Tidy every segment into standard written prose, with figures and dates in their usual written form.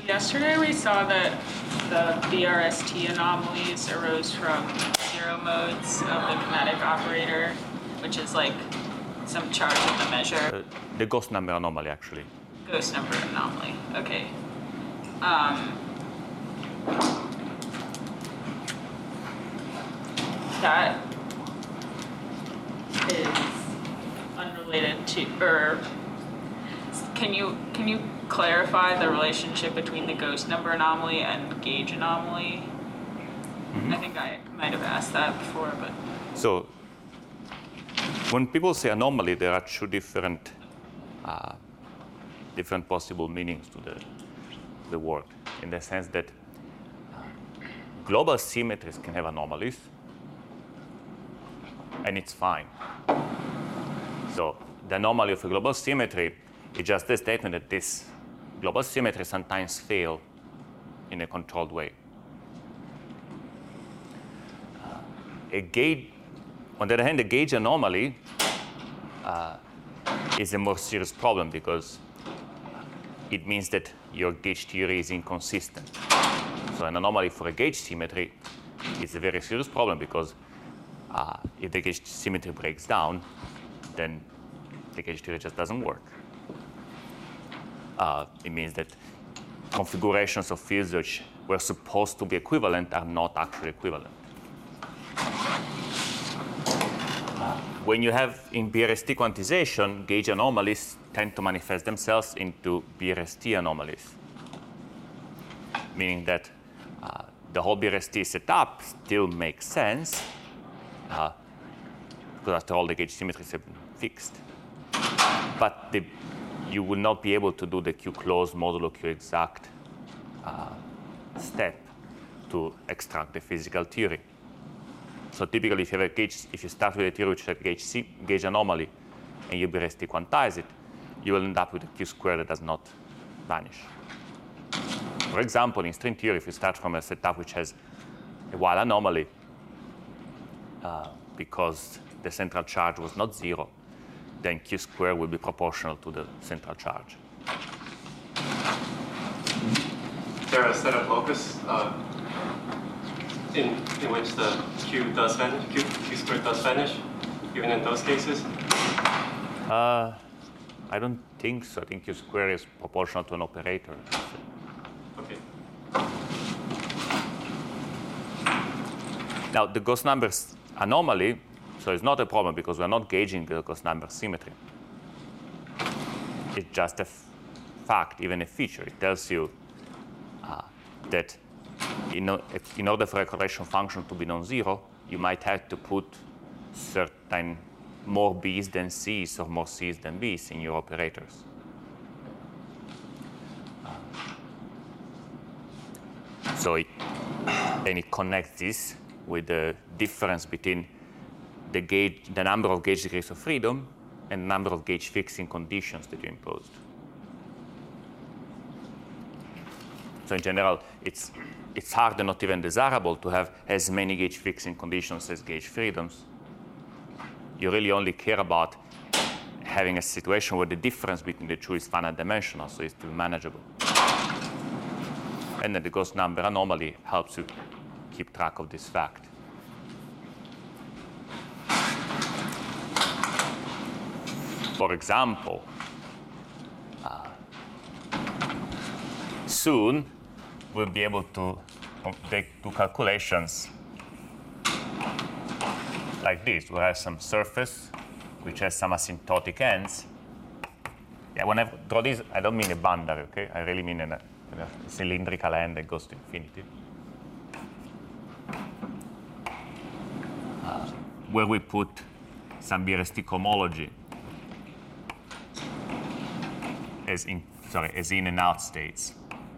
Yesterday we saw that the BRST anomalies arose from zero modes of the kinetic operator, which is like some charge of the measure. The ghost number anomaly, actually. Ghost number anomaly, okay. That is unrelated to, or can you clarify the relationship between the ghost number anomaly and gauge anomaly? I think I might have asked that before, but. So when people say anomaly, there are two different possible meanings to the word, in the sense that global symmetries can have anomalies, and it's fine. So the anomaly of a global symmetry is just a statement that this global symmetry sometimes fail in a controlled way. On the other hand, the gauge anomaly is a more serious problem because it means that your gauge theory is inconsistent. So an anomaly for a gauge symmetry is a very serious problem because if the gauge symmetry breaks down, then the gauge theory just doesn't work. It means that configurations of fields which were supposed to be equivalent are not actually equivalent. When you have in BRST quantization, gauge anomalies tend to manifest themselves into BRST anomalies, meaning that the whole BRST setup still makes sense, because after all, the gauge symmetries have been fixed. But you will not be able to do the Q-close modulo Q-exact step to extract the physical theory. So typically, if you start with a theory which has a gauge anomaly, and you BRST quantize it, you will end up with a Q-square that does not vanish. For example, in string theory, if you start from a setup which has a wild anomaly, because the central charge was not zero, then Q-square will be proportional to the central charge. Is there a setup locus in which the Q does vanish, Q squared does vanish, even in those cases? I don't think so. I think Q-square is proportional to an operator. Okay. Now, the ghost numbers anomaly, so it's not a problem because we're not gauging the ghost number symmetry. It's just a fact, even a feature. It tells you that in order for a correlation function to be non-zero, you might have to put certain more B's than C's or more C's than B's in your operators. Then it connects this with the difference between the number of gauge degrees of freedom and the number of gauge fixing conditions that you imposed. So in general, it's hard and not even desirable to have as many gauge fixing conditions as gauge freedoms. You really only care about having a situation where the difference between the two is finite dimensional, so it's still manageable. And then the ghost number anomaly helps you keep track of this fact. For example, soon we'll be able to do calculations like this. We'll have some surface which has some asymptotic ends. Yeah, when I draw this, I don't mean a boundary, okay? I really mean a cylindrical end that goes to infinity. Where we put some BRST cohomology as in and out states.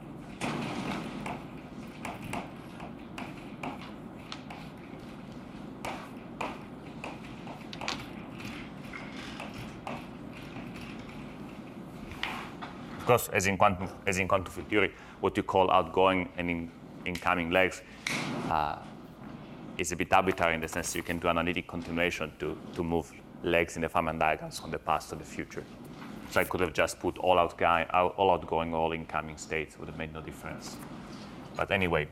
Of course, as in quantum field theory, what you call outgoing and incoming legs is a bit arbitrary in the sense you can do analytic continuation to move legs in the Feynman diagrams from the past to the future. So I could have just put all outgoing, all incoming states, would have made no difference. But anyway.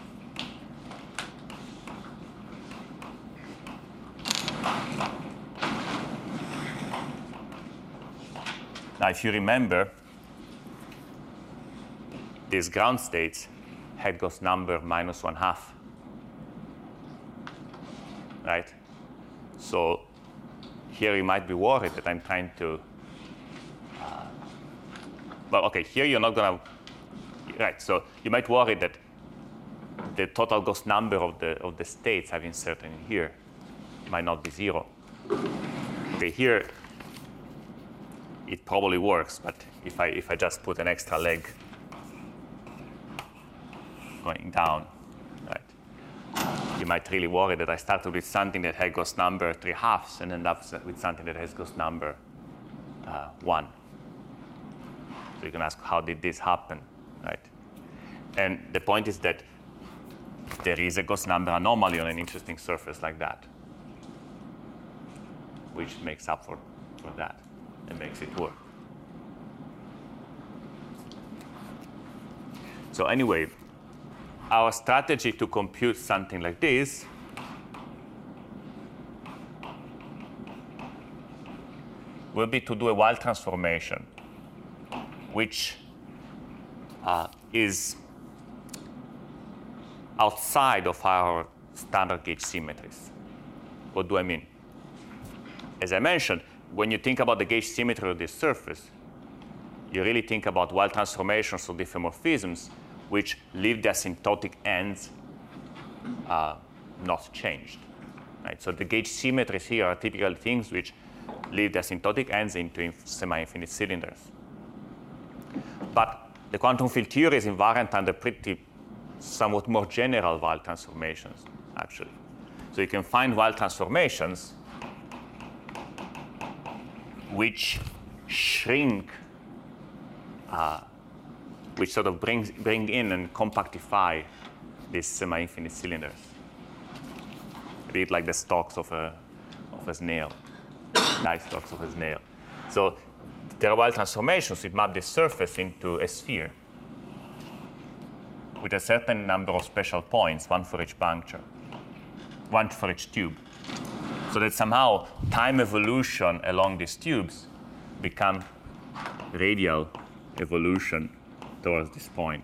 Now, if you remember, these ground states had Gauss number -1/2, right? So here you might be worried that I'm trying to, well, okay, here you're not going to, right, so you might worry that the total Gauss number of the states I've inserted in here might not be 0. Okay, here it probably works, but if I just put an extra leg going down, right, you might really worry that I started with something that had Gauss number 3/2 and end up with something that has Gauss number 1. So you can ask, how did this happen, right? And the point is that there is a Gauss number anomaly on an interesting surface like that, which makes up for that and makes it work. So anyway, our strategy to compute something like this will be to do a Weyl transformation, which is outside of our standard gauge symmetries. What do I mean? As I mentioned, when you think about the gauge symmetry of this surface, you really think about Weyl transformations or diffeomorphisms which leave the asymptotic ends not changed. Right? So the gauge symmetries here are typical things which leave the asymptotic ends into semi-infinite cylinders. But the quantum field theory is invariant under pretty somewhat more general Weyl transformations, actually. So you can find Weyl transformations which shrink, which sort of bring in and compactify these semi-infinite cylinders. A bit like the stalks of a snail, nice stalks of a snail. So there are Weyl transformations which map this surface into a sphere with a certain number of special points, one for each puncture, one for each tube. So that somehow time evolution along these tubes become radial evolution towards this point.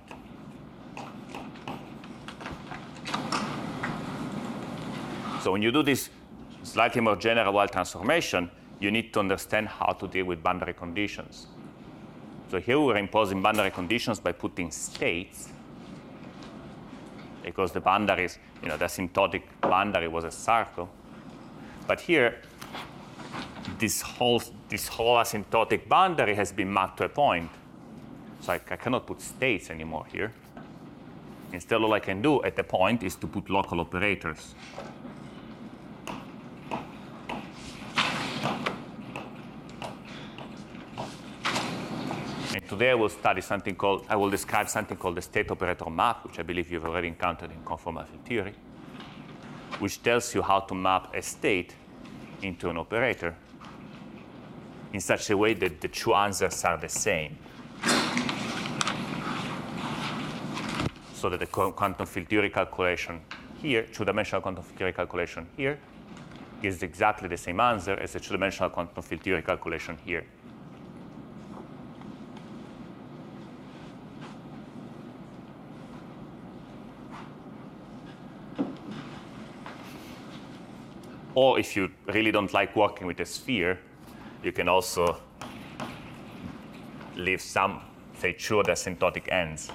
So when you do this slightly more general Weyl transformation, you need to understand how to deal with boundary conditions. So here we're imposing boundary conditions by putting states, because the boundaries, the asymptotic boundary was a circle. But here, this whole asymptotic boundary has been mapped to a point. So I cannot put states anymore here. Instead, all I can do at the point is to put local operators. And today I will describe something called the state operator map, which I believe you've already encountered in conformal field theory, which tells you how to map a state into an operator in such a way that the two answers are the same. So that the quantum field theory calculation here, two-dimensional quantum field theory calculation here, gives exactly the same answer as the two-dimensional quantum field theory calculation here. Or if you really don't like working with a sphere, you can also leave some, say, two asymptotic ends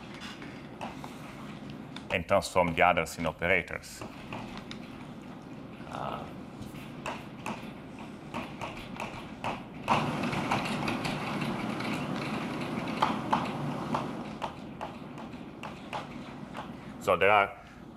and transform the others in operators. So there are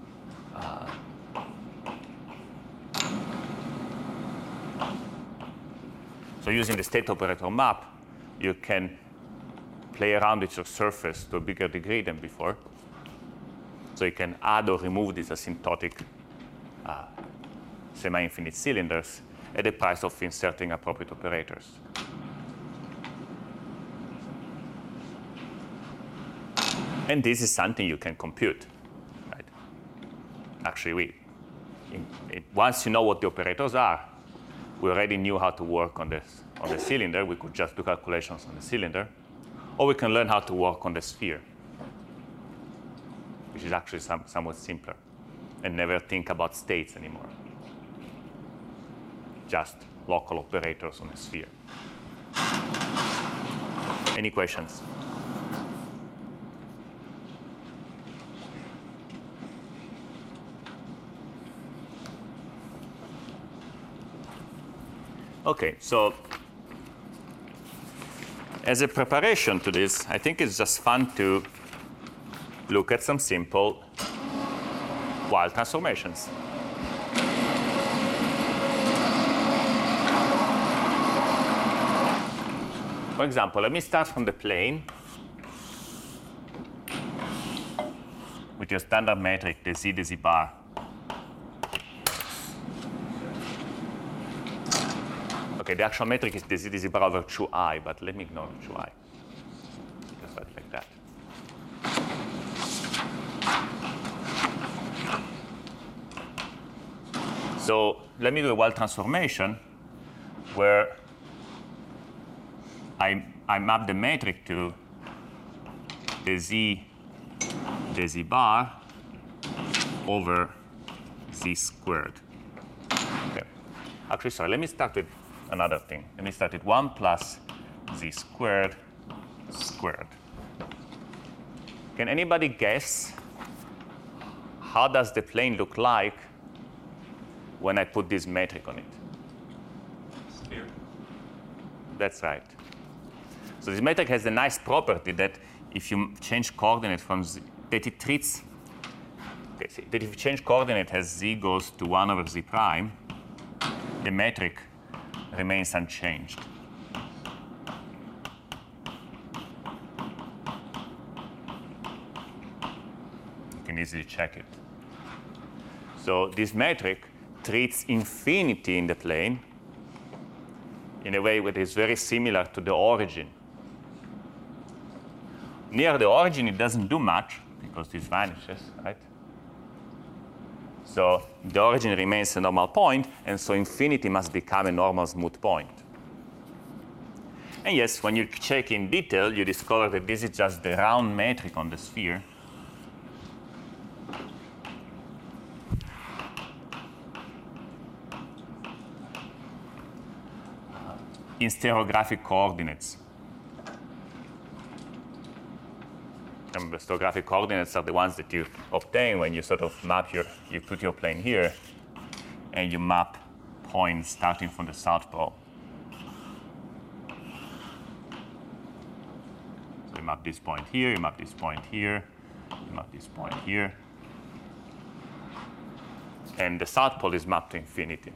so using the state operator map, you can play around with your surface to a bigger degree than before. So you can add or remove these asymptotic semi-infinite cylinders at the price of inserting appropriate operators. And this is something you can compute. Right? Actually, once you know what the operators are, we already knew how to work on the cylinder. We could just do calculations on the cylinder. Or we can learn how to work on the sphere, which is actually somewhat simpler, and never think about states anymore. Just local operators on the sphere. Any questions? Okay, so as a preparation to this, I think it's just fun to look at some simple Weyl transformations. For example, let me start from the plane with your standard metric, the z bar. Okay, the actual metric is the z bar over 2i, but let me ignore 2i. Just write like that. So let me do a Weyl transformation where I map the metric to the z bar over z squared. Okay. Actually, sorry, let me start with another thing. Let me start with 1 plus z squared squared. Can anybody guess how does the plane look like when I put this metric on it? Sphere. That's right. So this metric has a nice property that if you change coordinate from z, that it treats, okay, see, that if you change coordinate as z goes to 1 over z prime, the metric remains unchanged. You can easily check it. So this metric treats infinity in the plane in a way that is very similar to the origin. Near the origin, it doesn't do much because this vanishes, right? So the origin remains a normal point, and so infinity must become a normal smooth point. And yes, when you check in detail, you discover that this is just the round metric on the sphere. In stereographic coordinates. Remember, stereographic coordinates are the ones that you obtain when you sort of map you put your plane here, and you map points starting from the South Pole. So you map this point here, you map this point here, you map this point here. And the South Pole is mapped to infinity.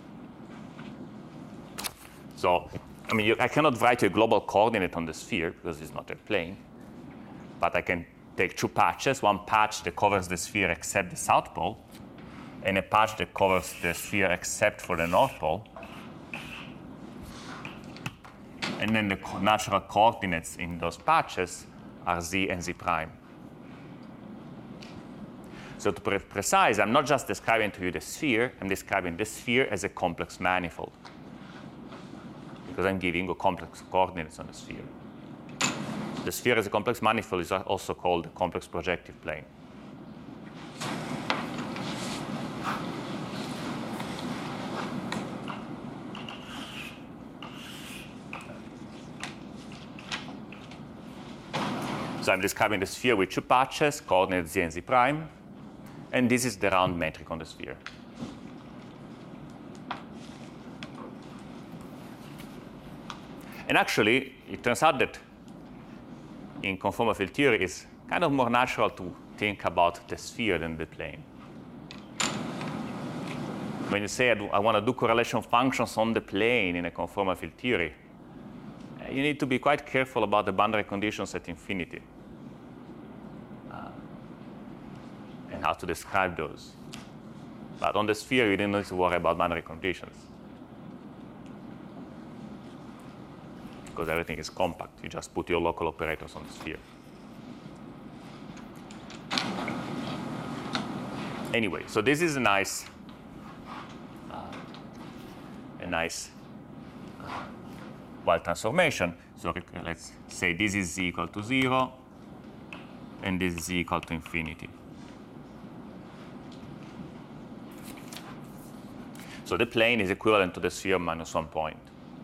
So, I mean, I cannot write a global coordinate on the sphere because it's not a plane. But I can take two patches, one patch that covers the sphere except the South Pole, and a patch that covers the sphere except for the North Pole. And then the natural coordinates in those patches are z and z prime. So to be precise, I'm not just describing to you the sphere, I'm describing the sphere as a complex manifold, because I'm giving you complex coordinates on the sphere. The sphere as a complex manifold is also called a complex projective plane. So I'm describing the sphere with two patches, coordinates z and z prime, and this is the round metric on the sphere. And actually, it turns out that in conformal field theory, it's kind of more natural to think about the sphere than the plane. When you say I want to do correlation functions on the plane in a conformal field theory, you need to be quite careful about the boundary conditions at infinity and how to describe those. But on the sphere, you don't need to worry about boundary conditions, because everything is compact. You just put your local operators on the sphere. Anyway, so this is a nice Weyl transformation. So let's say this is z equal to 0, and this is z equal to infinity. So the plane is equivalent to the sphere minus 1 point.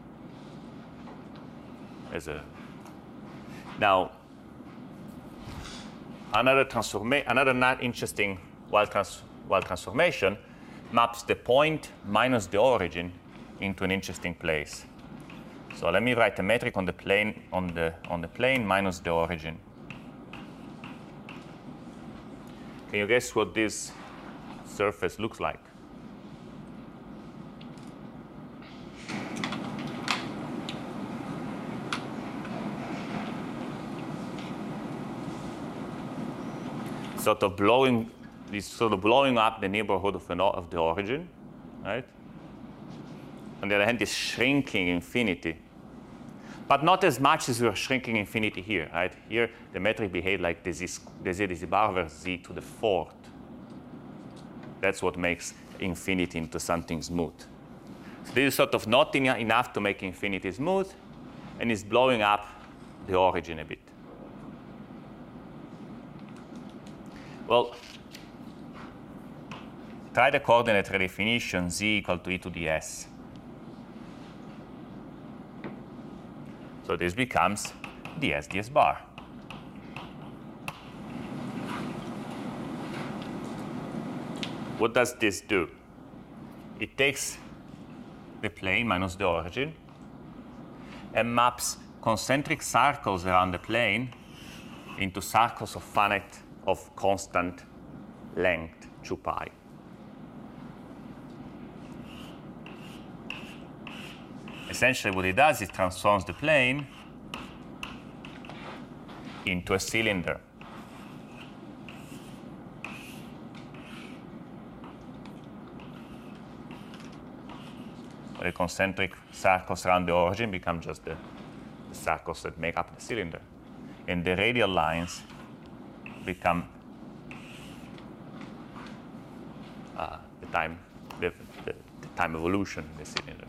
Now, another not interesting Weyl transformation maps the point minus the origin into an interesting place. So let me write a metric on the plane minus the origin. Can you guess what this surface looks like? Sort of blowing up the neighborhood of the origin, right? On the other hand, is shrinking infinity, but not as much as we're shrinking infinity here, right? Here, the metric behaves like the z bar over z to the 4th. That's what makes infinity into something smooth. So this is sort of not enough to make infinity smooth, and it's blowing up the origin a bit. Well, try the coordinate redefinition z equal to e to the s. So this becomes ds bar. What does this do? It takes the plane minus the origin and maps concentric circles around the plane into circles of finite of constant length 2 pi. Essentially what it does is transforms the plane into a cylinder. The concentric circles around the origin become just the circles that make up the cylinder. And the radial lines become the time evolution in the cylinder.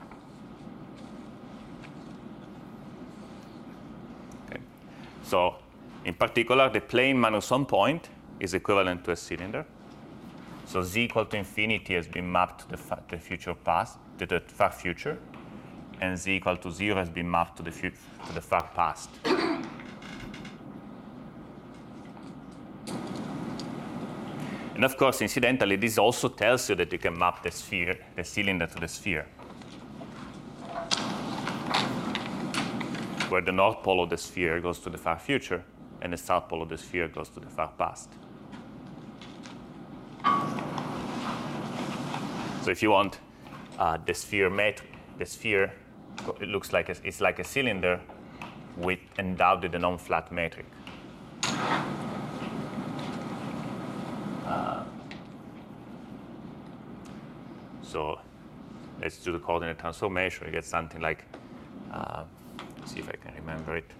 Okay. So in particular, the plane minus 1 point is equivalent to a cylinder. So z equal to infinity has been mapped to the future past, to the far future, and z equal to 0 has been mapped to the far past. And of course, incidentally, this also tells you that you can map the cylinder to the sphere, where the north pole of the sphere goes to the far future, and the south pole of the sphere goes to the far past. So if you want the sphere it looks like it's like a cylinder with endowed with a non-flat metric. So let's do the coordinate transformation. We get something like, let's see if I can remember it.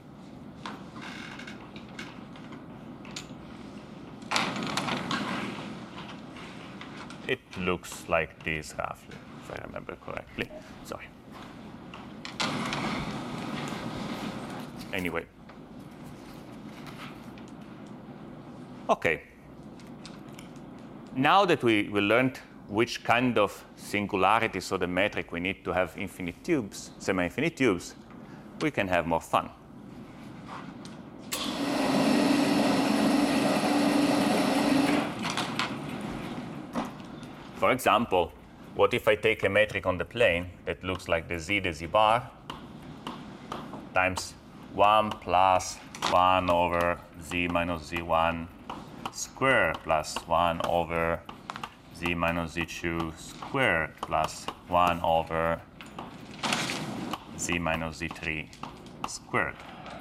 It looks like this roughly, if I remember correctly. Sorry. Anyway. Okay. Now that we learned which kind of singularities of the metric we need to have infinite tubes, semi-infinite tubes, we can have more fun. For example, what if I take a metric on the plane that looks like the z bar times 1 plus 1 over z minus z1 squared plus 1 over z minus z2 squared plus 1 over z minus z3 squared.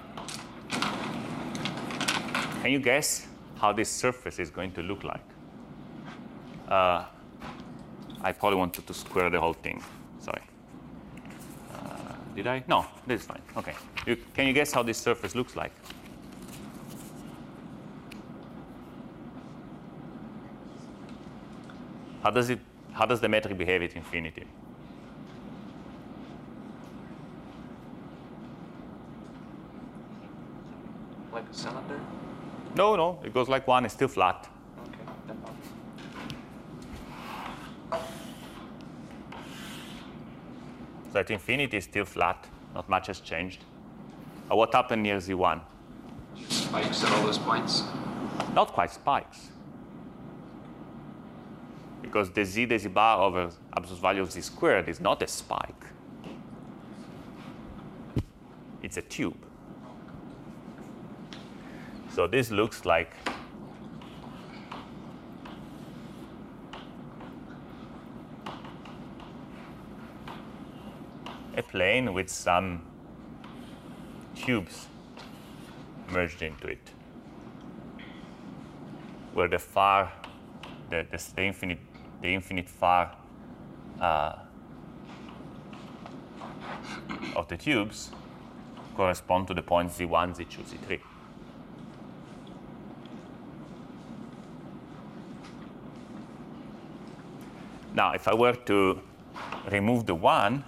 Can you guess how this surface is going to look like? I probably wanted to square the whole thing. Sorry. Did I? No, this is fine. Okay. Can you guess how this surface looks like? How does the metric behave at infinity? Like a cylinder? No, it goes like 1, it's still flat. Okay, that helps. So at infinity it's still flat, not much has changed. What happened near Z1? Spikes at all those points? Not quite spikes. Because the z bar over absolute value of z squared is not a spike. It's a tube. So this looks like a plane with some tubes merged into it, where the infinite far of the tubes correspond to the points Z1, Z2, Z3. Now, if I were to remove the 1,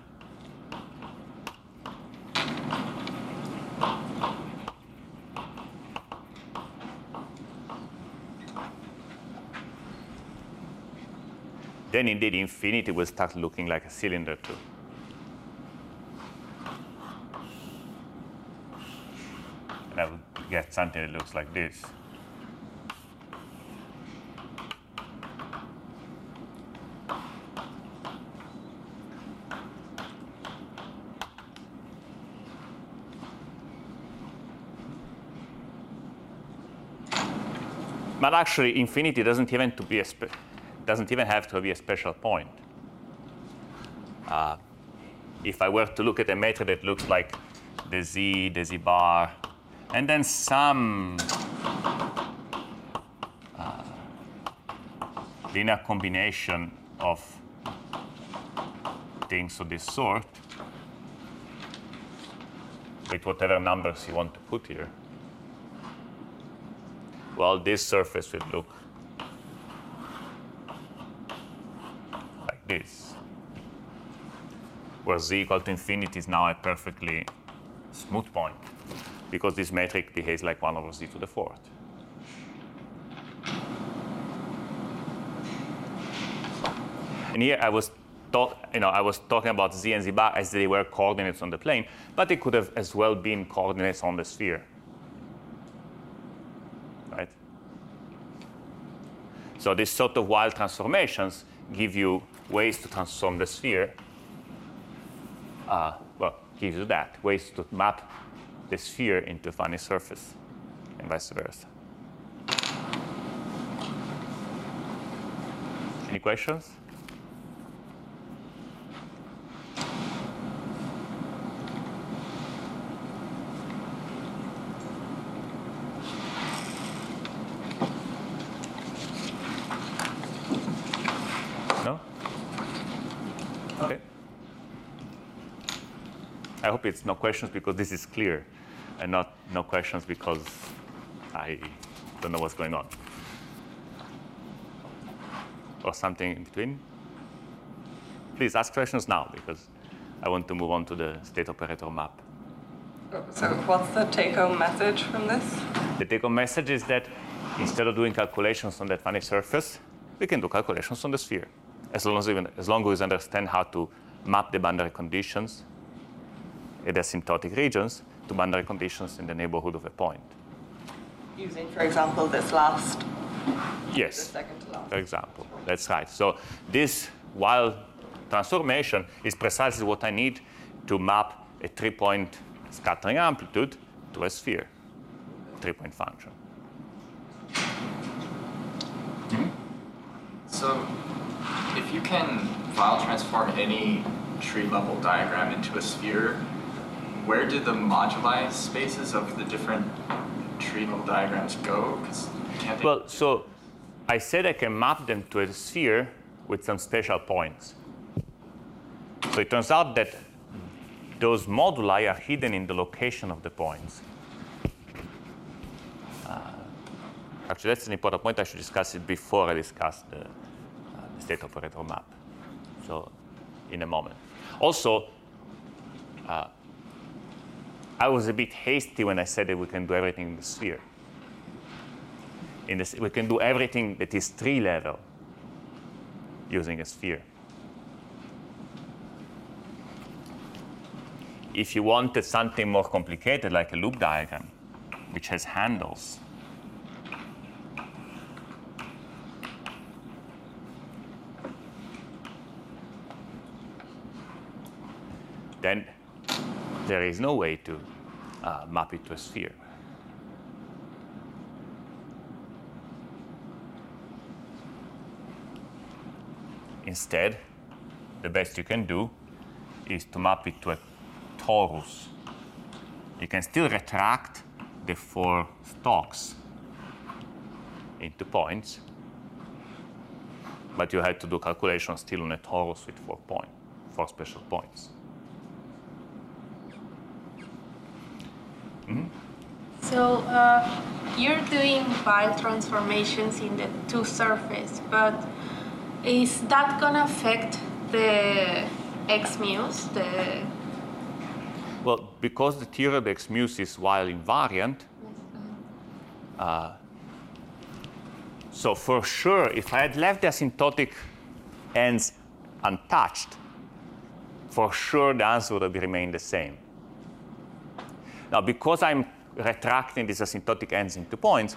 then indeed infinity will start looking like a cylinder too. And I will get something that looks like this. But actually, infinity doesn't even have to be a special point. If I were to look at a metric that looks like the z bar, and then some linear combination of things of this sort, with whatever numbers you want to put here, well, this surface will look like this, where z equal to infinity is now a perfectly smooth point, because this metric behaves like 1 over z to the 4th. And here I was talking about z and z bar as they were coordinates on the plane, but they could have as well been coordinates on the sphere. Right? So these sort of wild transformations give you ways to transform the sphere. Gives you that, ways to map the sphere into a funny surface, and vice versa. Any questions? No? Okay. I hope it's no questions because this is clear, and not no questions because I don't know what's going on. Or something in between. Please ask questions now because I want to move on to the state operator map. So what's the take-home message from this? The take-home message is that instead of doing calculations on that funny surface, we can do calculations on the sphere, as long as we understand how to map the boundary conditions at asymptotic regions to boundary conditions in the neighborhood of a point. Using, for example, this last, Yes, the second to last. for example. That's right. So this wild transformation is precisely what I need to map a 3-point scattering amplitude to a sphere, 3-point function. So if you can file transform any tree level diagram into a sphere, where do the moduli spaces of the different tree level diagrams go? 'Cause can't they... Well, so I said I can map them to a sphere with some special points. So it turns out that those moduli are hidden in the location of the points. Actually, that's an important point. I should discuss it before I discuss the state operator map. So in a moment. Also, I was a bit hasty when I said that we can do everything in the sphere. We can do everything that is tree level using a sphere. If you wanted something more complicated, like a loop diagram, which has handles, then there is no way to map it to a sphere. Instead, the best you can do is to map it to a torus. You can still retract the 4 stalks into points, but you have to do calculations still on a torus with 4 special points. So you're doing Weyl transformations in the 2 surface, but is that gonna affect the x mu's? Well, because the theory of the x mu's is Weyl invariant, so for sure, if I had left the asymptotic ends untouched, for sure the answer would have remained the same. Now, because I'm retracting these asymptotic ends into points,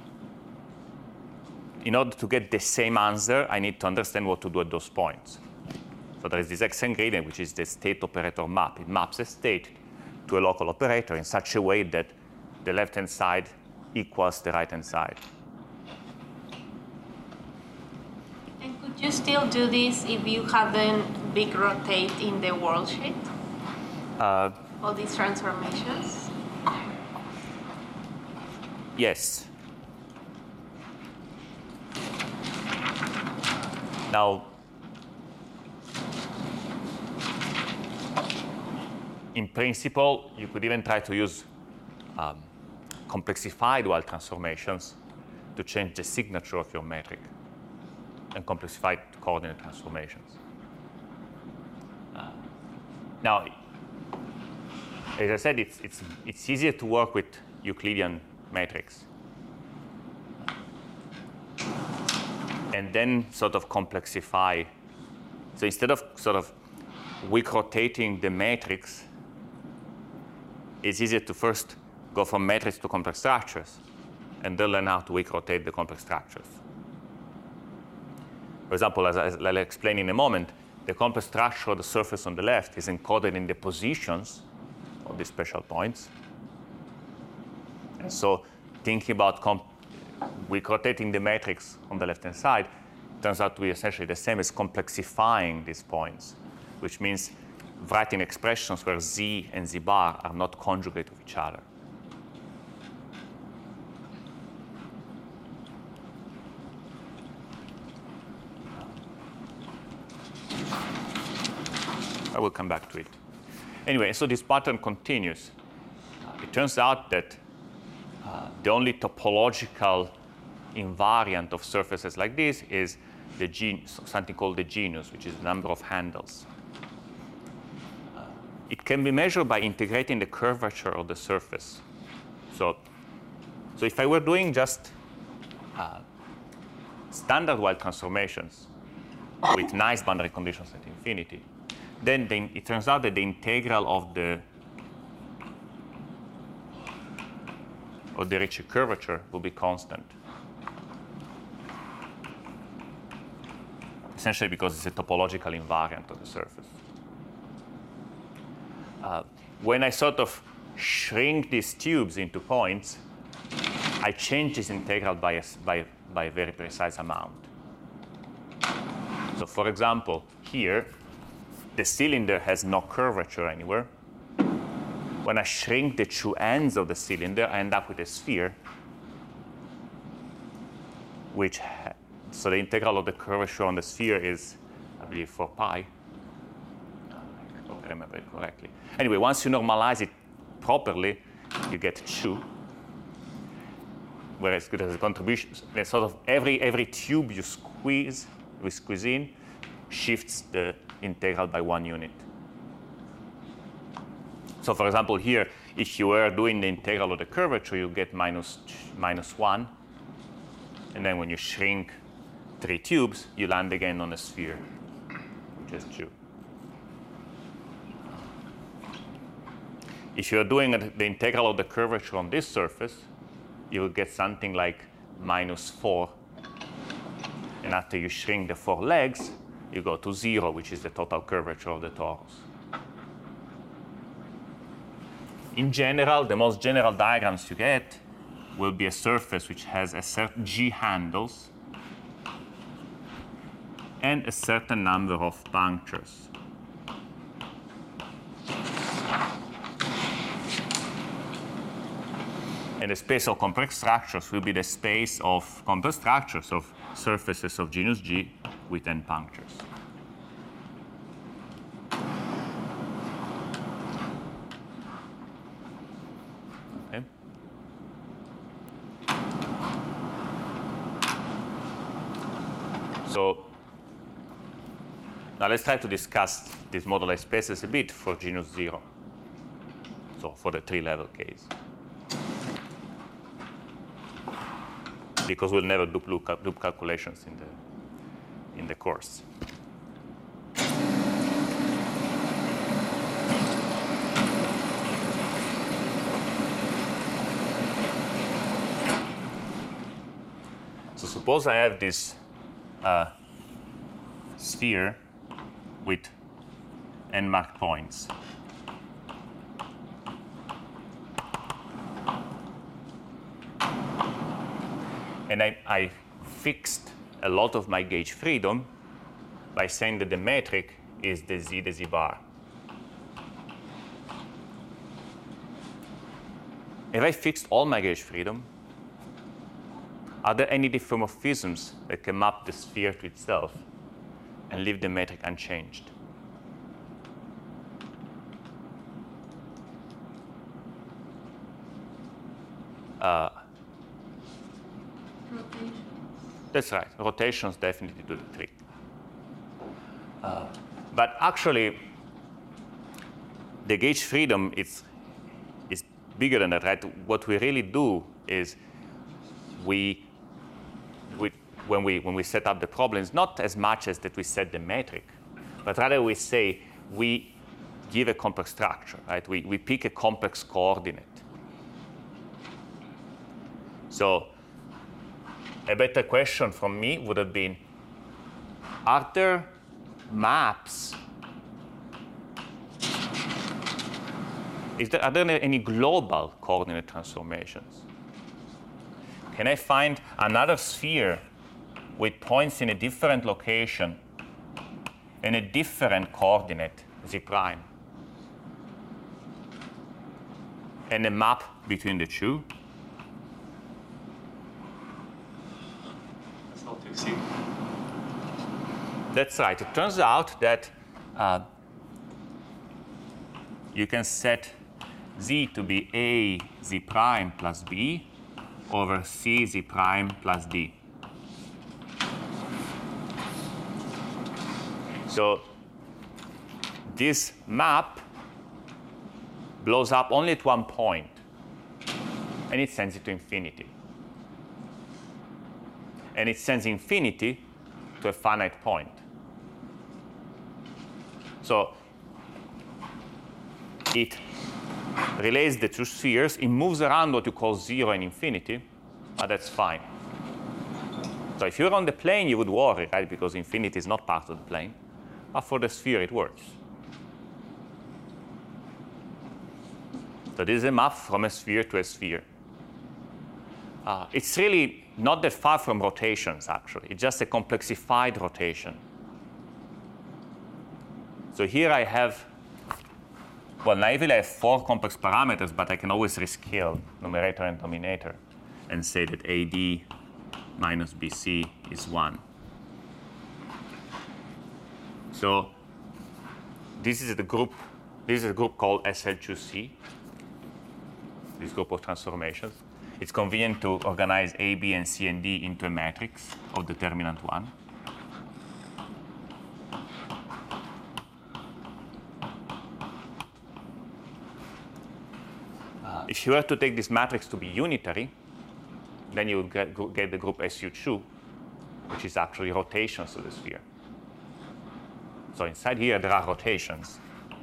in order to get the same answer, I need to understand what to do at those points. So there is this X gradient, which is the state operator map. It maps a state to a local operator in such a way that the left-hand side equals the right-hand side. And could you still do this if you hadn't big rotate in the world sheet? All these transformations? Yes. Now, in principle, you could even try to use complexified Weyl transformations to change the signature of your metric and complexified coordinate transformations. Now, as I said, it's easier to work with Euclidean metrics. And then sort of complexify. So instead of sort of weak rotating the matrix, it's easier to first go from matrix to complex structures and then learn how to weak rotate the complex structures. For example, as I'll explain in a moment, the complex structure of the surface on the left is encoded in the positions of these special points. And so thinking about weak rotating the matrix on the left-hand side turns out to be essentially the same as complexifying these points, which means writing expressions where z and z bar are not conjugate with each other. I will come back to it. Anyway, so this pattern continues. It turns out that the only topological invariant of surfaces like this is something called the genus, which is the number of handles. It can be measured by integrating the curvature of the surface. So if I were doing just standard Weyl transformations with nice boundary conditions at infinity, then it turns out that the integral of the Ricci curvature will be constant. Essentially because it's a topological invariant of the surface. When I sort of shrink these tubes into points, I change this integral by a very precise amount. So for example, here, the cylinder has no curvature anywhere. When I shrink the 2 ends of the cylinder, I end up with a sphere, so the integral of the curvature on the sphere is, I believe, 4 pi. I don't remember it correctly. Anyway, once you normalize it properly, you get 2. Whereas there's a contribution, there's sort of every tube you squeeze with cuisine shifts the integral by 1 unit. So for example, here, if you were doing the integral of the curvature, you get minus 1. And then when you shrink 3 tubes, you land again on a sphere, which is 2. If you're doing the integral of the curvature on this surface, you will get something like minus 4. And after you shrink the 4 legs, you go to 0, which is the total curvature of the torus. In general, the most general diagrams you get will be a surface which has a certain G handles and a certain number of punctures. And the space of complex structures will be the space of complex structures of surfaces of genus G with n punctures. Okay. So now let's try to discuss these moduli spaces a bit for genus 0. So for the 3-level case. Because we'll never do loop calculations in the course. So suppose I have this sphere with n marked points. And I fixed a lot of my gauge freedom by saying that the metric is the z bar. If I fixed all my gauge freedom, are there any diffeomorphisms that can map the sphere to itself and leave the metric unchanged? That's right. Rotations definitely do the trick. But actually, the gauge freedom is bigger than that, right? What we really do is when we set up the problems, not as much as that we set the metric, but rather we say we give a complex structure, right? We pick a complex coordinate. So a better question from me would have been, are there maps? Are there any global coordinate transformations? Can I find another sphere with points in a different location and a different coordinate, z prime, and a map between the two? That's right. It turns out that you can set z to be a z prime plus b over c z prime plus d. So this map blows up only at one point, and it sends it to infinity. And it sends infinity to a finite point. So it relays the two spheres. It moves around what you call 0 and infinity, but that's fine. So if you're on the plane, you would worry, right? Because infinity is not part of the plane. But for the sphere, it works. So this is a map from a sphere to a sphere. It's really not that far from rotations, actually. It's just a complexified rotation. So here I have, well, naively I have 4 complex parameters, but I can always rescale numerator and denominator and say that AD minus BC is 1. So this is a group called SL2C, this group of transformations. It's convenient to organize A, B, and C, and D into a matrix of determinant 1. if you were to take this matrix to be unitary, then you would get the group SU2, which is actually rotations of the sphere. So inside here, there are rotations.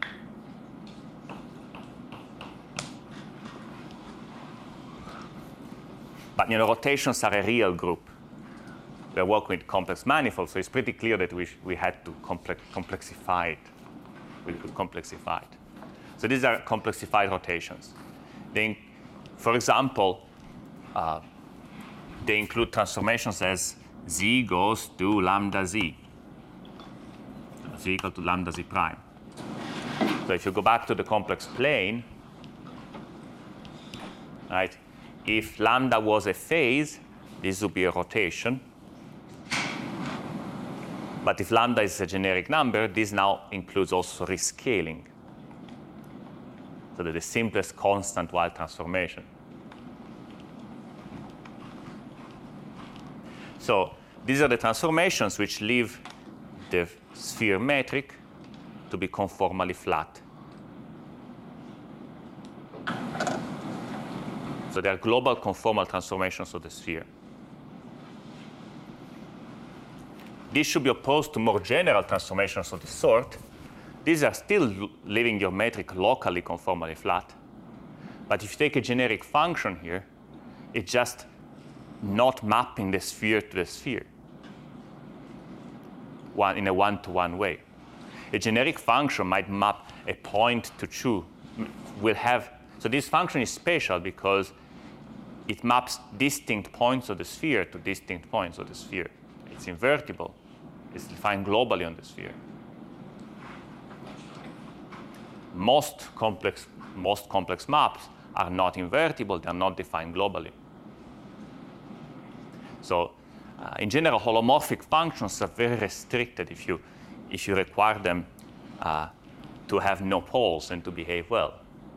But rotations are a real group. We're working with complex manifolds, so it's pretty clear that we had to complexify it. We could complexify it. So these are complexified rotations. For example, they include transformations as z goes to lambda z. Z equal to lambda z prime. So if you go back to the complex plane, right? If lambda was a phase, this would be a rotation. But if lambda is a generic number, this now includes also rescaling. So that the simplest constant Weyl transformation. So these are the transformations which leave the sphere metric to be conformally flat. So they are global conformal transformations of the sphere. This should be opposed to more general transformations of this sort. These are still leaving your metric locally conformally flat. But if you take a generic function here, it's just not mapping the sphere to the sphere in a one-to-one way. A generic function might map a point to two. So this function is special because it maps distinct points of the sphere to distinct points of the sphere. It's invertible. It's defined globally on the sphere. Most complex maps are not invertible. They are not defined globally. So in general, holomorphic functions are very restricted if you require them to have no poles and to behave well.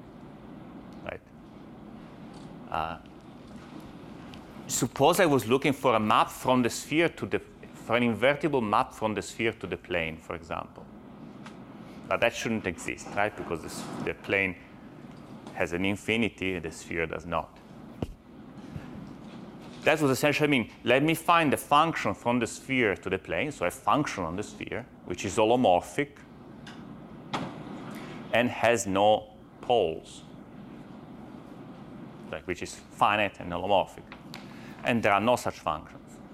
Right? Suppose I was looking for a map from the sphere for an invertible map from the sphere to the plane, for example. But that shouldn't exist, right? Because the plane has an infinity and the sphere does not. That was essentially, let me find a function from the sphere to the plane, so a function on the sphere, which is holomorphic and has no poles, which is finite and holomorphic. And there are no such functions.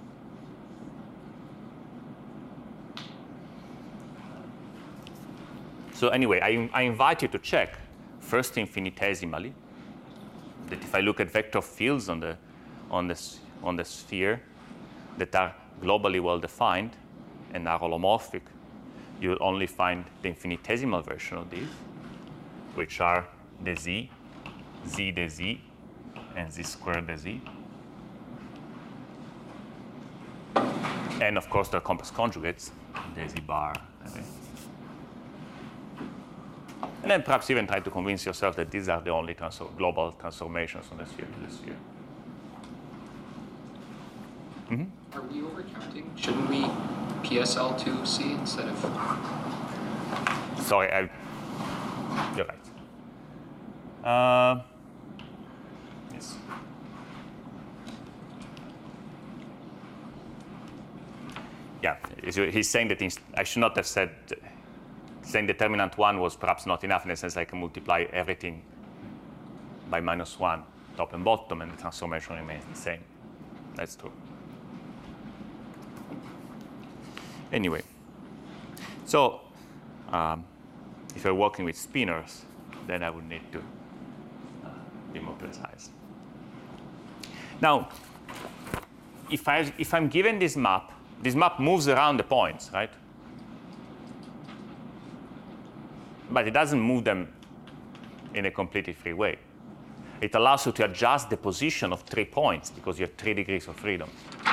So anyway, I invite you to check, first infinitesimally, that if I look at vector fields on the sphere that are globally well defined and are holomorphic, you'll only find the infinitesimal version of these, which are the z the z, and z squared the z. And of course, there are complex conjugates, the z bar. And then perhaps even try to convince yourself that these are the only global transformations on the sphere to the sphere. Are we overcounting? Shouldn't we PSL to C instead of? Sorry, you're right. Yes. Yeah, he's saying that I should not have said, saying determinant 1 was perhaps not enough in the sense I can multiply everything by -1, top and bottom, and the transformation remains the same. That's true. Anyway, so if you're working with spinors, then I would need to be more precise. Now, if I'm given this map moves around the points, right? But it doesn't move them in a completely free way. It allows you to adjust the position of 3 points because you have 3 degrees of freedom.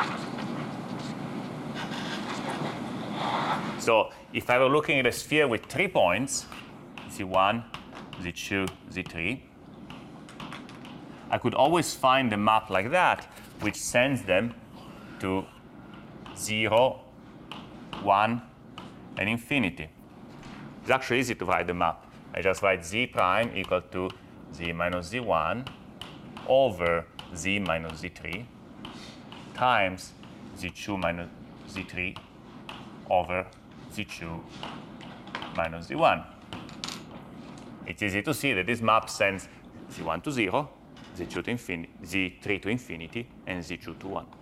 So if I were looking at a sphere with 3 points, Z1, Z2, Z3, I could always find a map like that which sends them to 0, 1, and infinity. It's actually easy to write the map. I just write Z prime equal to z minus z1 over z minus z3 times z2 minus z3 over z2 minus z1. It's easy to see that this map sends z1 to 0, z2 to infinity, z3 to infinity, and z2 to 1.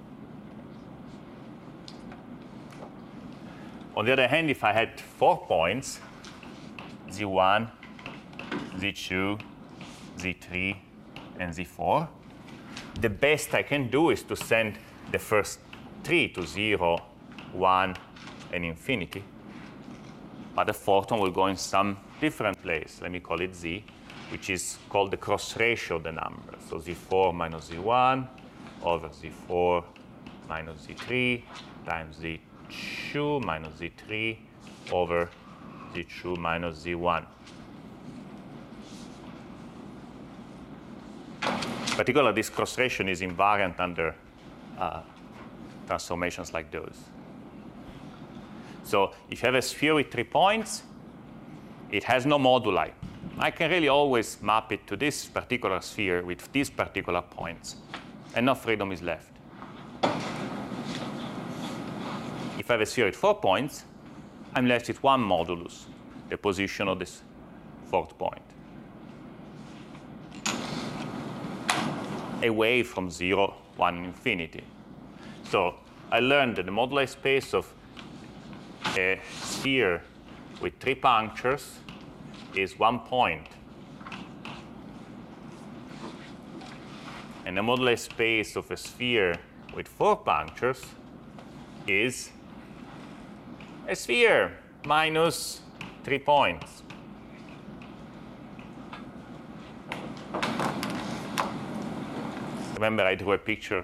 On the other hand, if I had 4 points, z1, z2, z3, and z4, the best I can do is to send the first 3 to 0, 1, and infinity. But the fourth one will go in some different place. Let me call it z, which is called the cross ratio of the number. So z4 minus z1 over z4 minus z3 times z2 minus z3 over z2 minus z1. Particularly, this cross ratio is invariant under transformations like those. So if you have a sphere with 3 points, it has no moduli. I can really always map it to this particular sphere with these particular points, and no freedom is left. If I have a sphere with 4 points, I'm left with one modulus, the position of this fourth point, away from 0, 1, and infinity. So I learned that the moduli space of a sphere with 3 punctures is 1 point. And the moduli space of a sphere with 4 punctures is a sphere minus 3 points. Remember, I drew a picture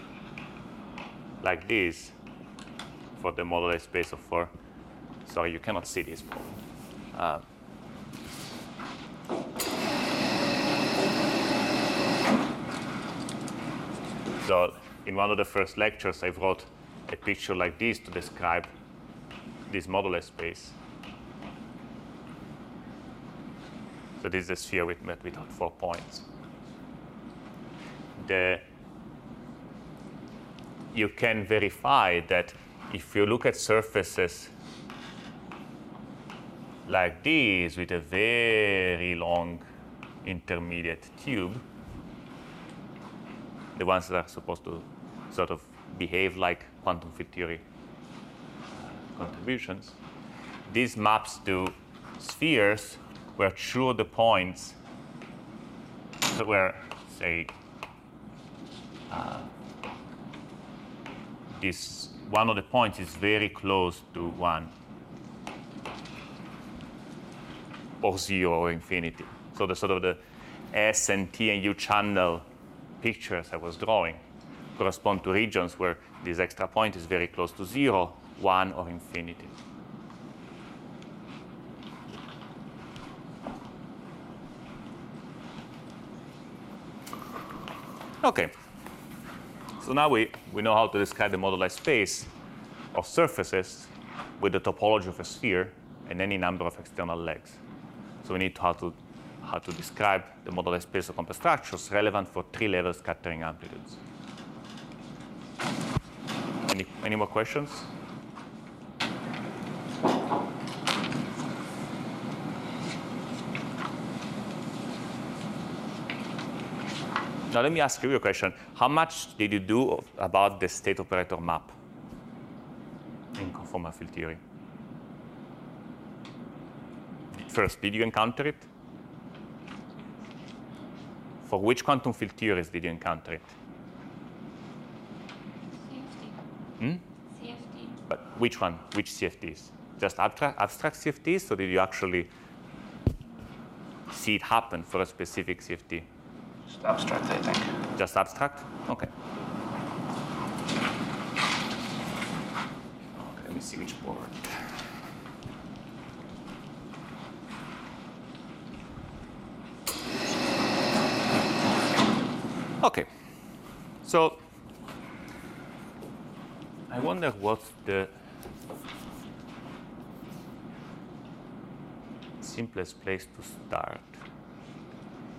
like this for the moduli space of 4. Sorry, you cannot see this. So in one of the first lectures, I wrote a picture like this to describe this moduli space. So this is a sphere with 4 points. You can verify that if you look at surfaces like these with a very long intermediate tube, the ones that are supposed to sort of behave like quantum field theory contributions, these maps to spheres where two of the points, where, say, this one of the points is very close to 1 or 0 or infinity. So the sort of the S and T and U channel pictures I was drawing correspond to regions where this extra point is very close to 0, 1, or infinity. Okay. So now we know how to describe the moduli space of surfaces with the topology of a sphere and any number of external legs. So we need how to describe the moduli space of compact structures relevant for 3-level scattering amplitudes. Any more questions? Now let me ask you a question. How much did you do about the state operator map in conformal field theory? First, did you encounter it? For which quantum field theories did you encounter it? CFT. CFT. But which one? Which CFTs? Just abstract CFTs, or did you actually see it happen for a specific CFT? Just abstract, I think. Just abstract? Okay. Let me see which board. Okay. So I wonder what's the simplest place to start.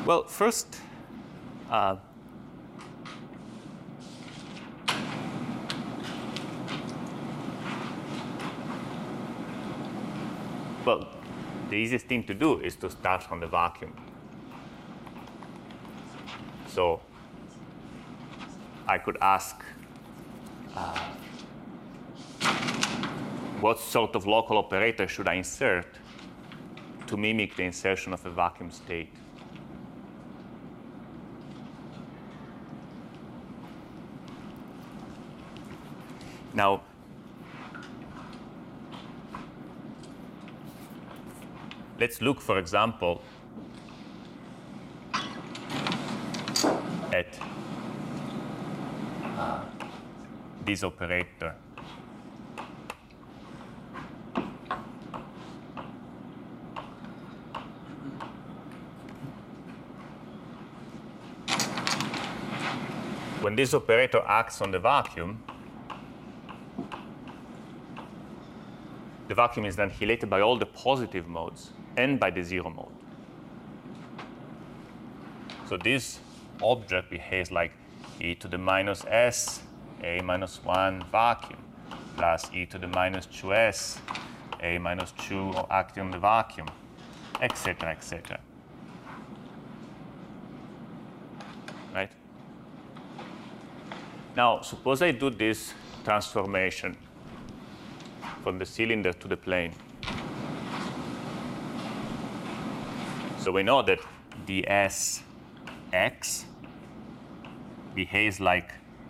Well, first, well, the easiest thing to do is to start from the vacuum. So I could ask, what sort of local operator should I insert to mimic the insertion of a vacuum state? Now, let's look, for example, at this operator. When this operator acts on the vacuum is annihilated by all the positive modes and by the zero mode. So this object behaves like e to the minus s, a minus 1 vacuum, plus e to the minus 2s, a minus 2 acting on the vacuum, etc., etc. Right? Now, suppose I do this transformation from the cylinder to the plane. So we know that the Sx behaves like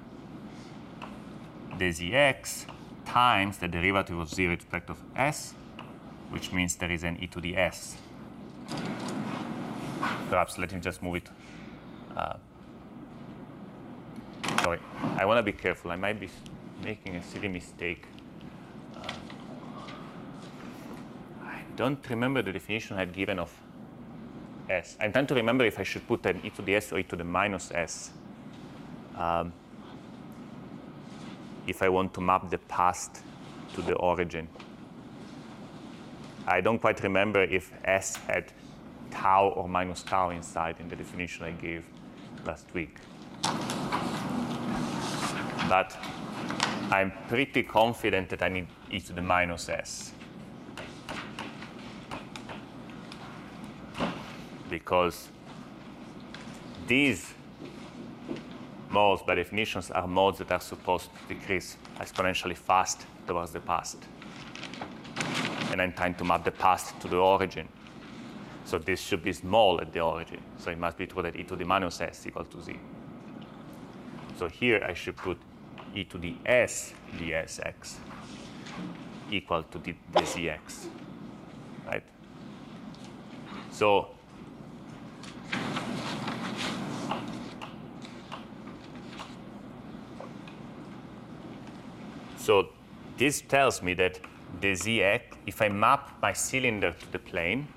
the Zx times the derivative of 0 with respect of s, which means there is an e to the s. Perhaps let me just move it. Sorry, I want to be careful. I might be making a silly mistake. I don't remember the definition I had given of s. I'm trying to remember if I should put an e to the s or e to the minus s. If I want to map the past to the origin. I don't quite remember if s had tau or minus tau inside in the definition I gave last week. But I'm pretty confident that I need e to the minus s. Because these modes, by definitions, are modes that are supposed to decrease exponentially fast towards the past. And I'm trying to map the past to the origin. So this should be small at the origin. So it must be true that e to the minus s equal to z. So here I should put e to the s dsx equal to the zx, right? So this tells me that the zx, if I map my cylinder to the plane,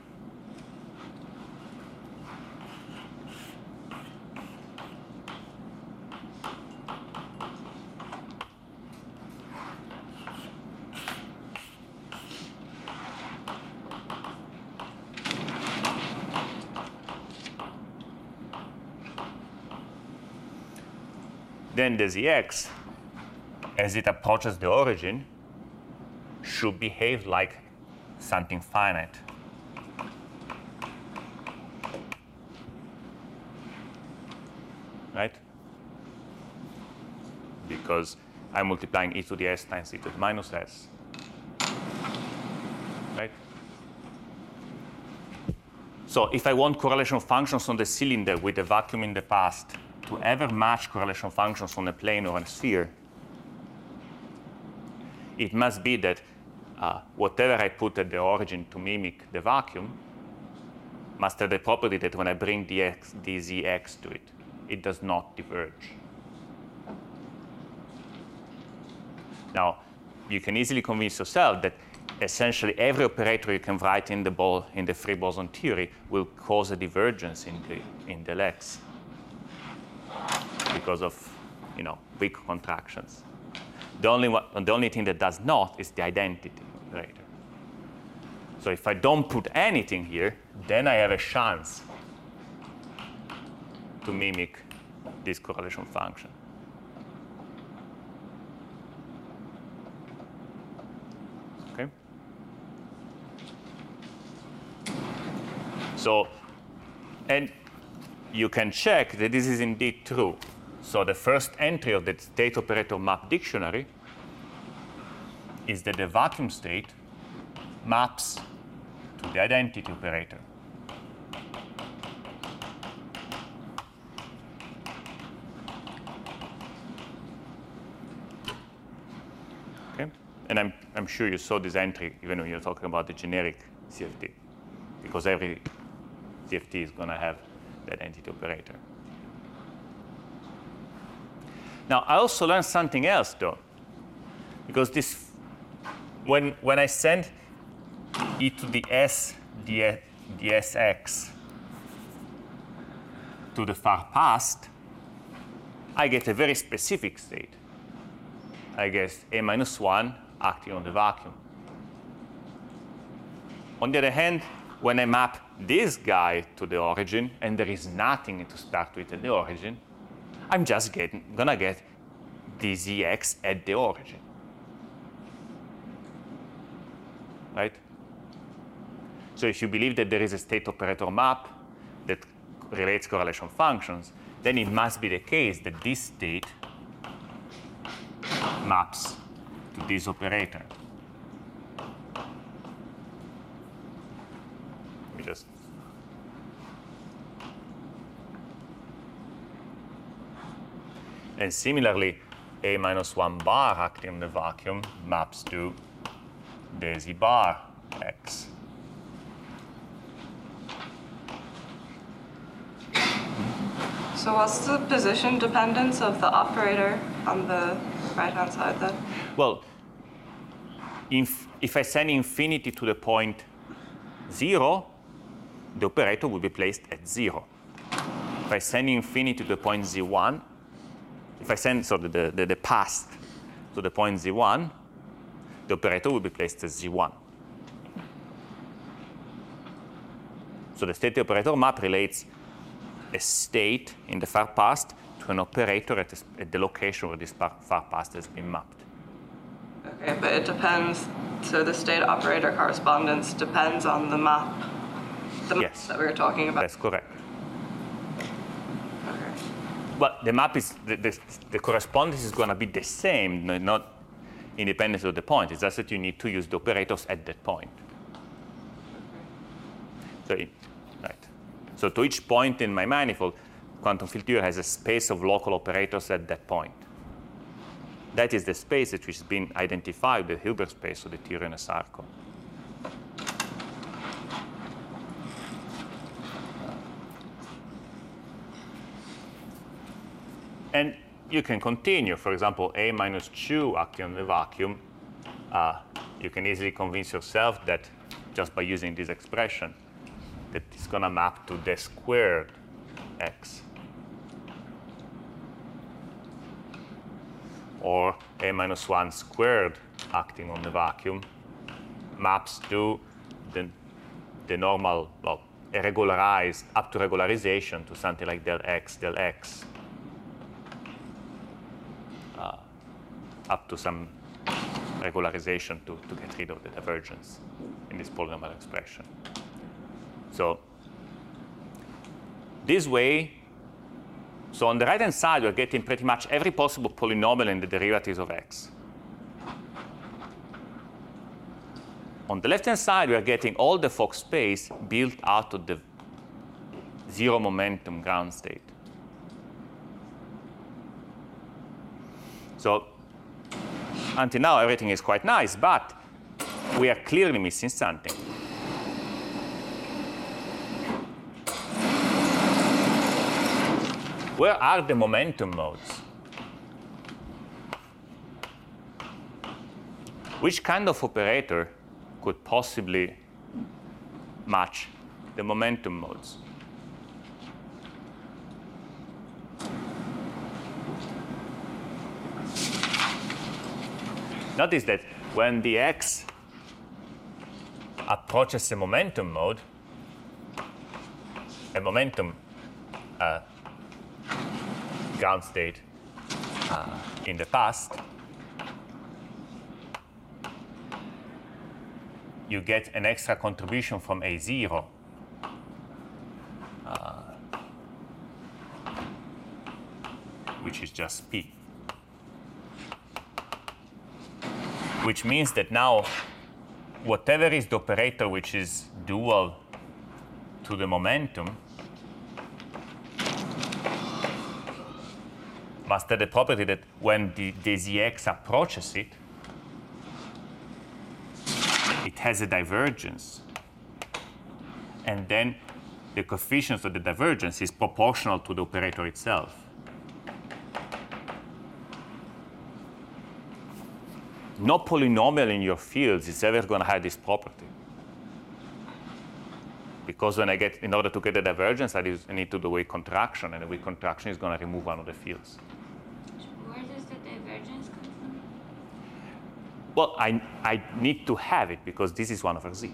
then the zx, as it approaches the origin, should behave like something finite. Right? Because I'm multiplying e to the s times e to the minus s. Right? So if I want correlation functions on the cylinder with a vacuum in the past to ever match correlation functions on a plane or a sphere, it must be that whatever I put at the origin to mimic the vacuum must have the property that when I bring the zx to it, it does not diverge. Now, you can easily convince yourself that essentially every operator you can write in the free boson theory will cause a divergence in the legs because of weak contractions. The only thing that does not is the identity operator. So if I don't put anything here, then I have a chance to mimic this correlation function. Okay? So, and you can check that this is indeed true. So the first entry of the state operator map dictionary is that the vacuum state maps to the identity operator. Okay? And I'm sure you saw this entry even when you're talking about the generic CFT, because every CFT is going to have the identity operator. Now, I also learned something else, though, because this, when I send e to the s dsx to the far past, I get a very specific state. I get a-1 acting on the vacuum. On the other hand, when I map this guy to the origin, and there is nothing to start with at the origin, I'm just gonna get the Zx at the origin. Right? So if you believe that there is a state operator map that relates correlation functions, then it must be the case that this state maps to this operator. Let me just. And similarly, a-1 bar acting on the vacuum maps to the z bar x. So what's the position dependence of the operator on the right-hand side then? Well, if I send infinity to the point 0, the operator will be placed at 0. If I send infinity to the point z1, if I send the past to the point z1, the operator will be placed as z1. So the state operator map relates a state in the far past to an operator at the location where this far past has been mapped. Okay, but it depends. So the state operator correspondence depends on the map. The map Yes. that we were talking about. That's correct. Okay. But the map is, the correspondence is going to be the same, not independent of the point. It's just that you need to use the operators at that point. So, right. So to each point in my manifold, quantum field theory has a space of local operators at that point. That is the space which has been identified, the Hilbert space of the theory in a circle. And you can continue. For example, a-2 acting on the vacuum. You can easily convince yourself that just by using this expression, that it's going to map to the squared x. Or a-1 squared acting on the vacuum maps to the normal, well, a regularized, up to regularization to something like del x, up to some regularization to get rid of the divergence in this polynomial expression. So this way, so on the right-hand side, we're getting pretty much every possible polynomial in the derivatives of x. On the left-hand side, we're getting all the Fock space built out of the zero momentum ground state. So until now, everything is quite nice, but we are clearly missing something. Where are the momentum modes? Which kind of operator could possibly match the momentum modes? Notice that when the x approaches a momentum mode, a momentum ground state in the past, you get an extra contribution from A0 which is just P. Which means that now whatever is the operator which is dual to the momentum must have the property that when the Zx approaches it, it has a divergence. And then the coefficient of the divergence is proportional to the operator itself. No polynomial in your fields is ever going to have this property. Because when in order to get the divergence, I need to do wave contraction, and the wave contraction is going to remove one of the fields. Where does the divergence come from? Well, I need to have it because this is 1 over z.